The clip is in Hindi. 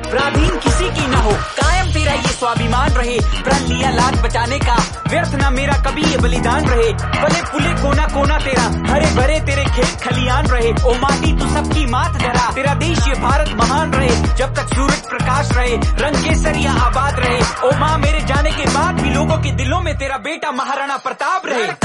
पराधीन किसी की ना हो, कायम तेरा ये स्वाभिमान रहे। प्रण लिया लाज बचाने का, व्यर्थ ना मेरा कभी ये बलिदान रहे। फले फूले कोना कोना तेरा, हरे भरे तेरे खेत खलियान रहे। ओ माटी तू सबकी मात धरा, तेरा देश ये भारत महान रहे। जब तक सूरज प्रकाश रहे, रंग केसरिया आबाद रहे। ओ माँ, मेरे जाने के बाद भी लोगों के दिलों में तेरा बेटा महाराणा प्रताप रहे।